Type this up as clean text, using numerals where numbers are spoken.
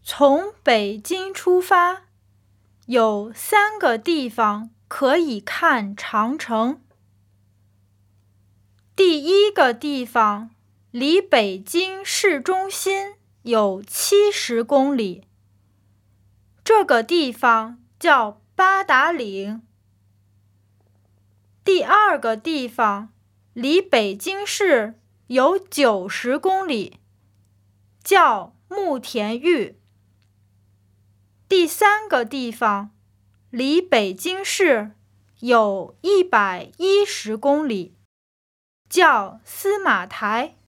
从北京出发，有3个地方可以看长城。第一个地方离北京市中心有70公里，这个地方叫八达岭。第二个地方离北京市有90公里，叫慕田峪。第三个地方离北京市有110公里，叫司马台。